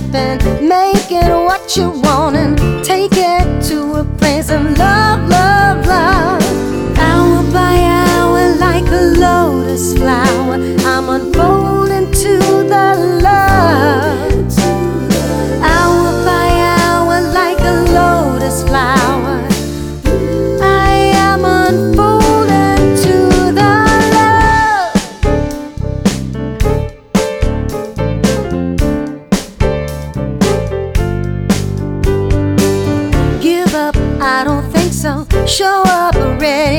up and make it what you want and take it to a place of love, love, love. Hour by hour, like a lotus flower, I'm unfolding to the love. Hour by hour, like a lotus flower, I am unfolding to the love. Give up, I don't think so. Show up ready.